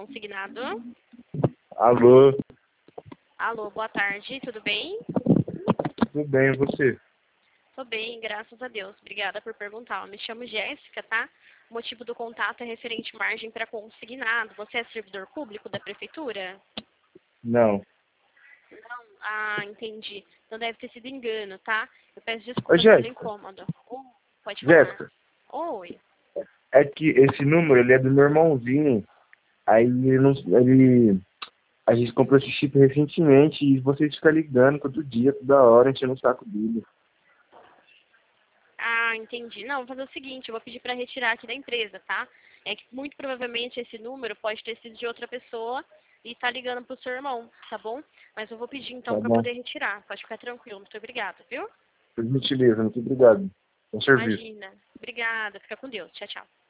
consignado. Alô, Alô, boa tarde, tudo bem? tudo bem, e você? Tô bem, graças a Deus. Obrigada por perguntar. Eu me chamo Jéssica, tá? O motivo do contato é referente margem para consignado. Você é servidor público da prefeitura? Não. Não? Ah, entendi. Então deve ter sido engano, tá? Eu peço Ô, desculpas pelo Jéssica, incômodo. Pode falar. Jéssica, Oi. é que esse número, ele é do meu irmãozinho. Aí ele não, a gente comprou esse chip recentemente e vocês ficam ligando todo dia, toda hora, enchendo o saco dele. Ah, entendi. Não, vou fazer o seguinte, eu vou pedir para retirar aqui da empresa, tá? É que muito provavelmente esse número pode ter sido de outra pessoa e tá ligando pro seu irmão, tá bom? Mas eu vou pedir então Tá para bom? poder retirar. Pode ficar tranquilo. Muito obrigada, viu? Por gentileza, muito obrigado. Bom serviço. Imagina. Obrigada. Fica com Deus. Tchau, tchau.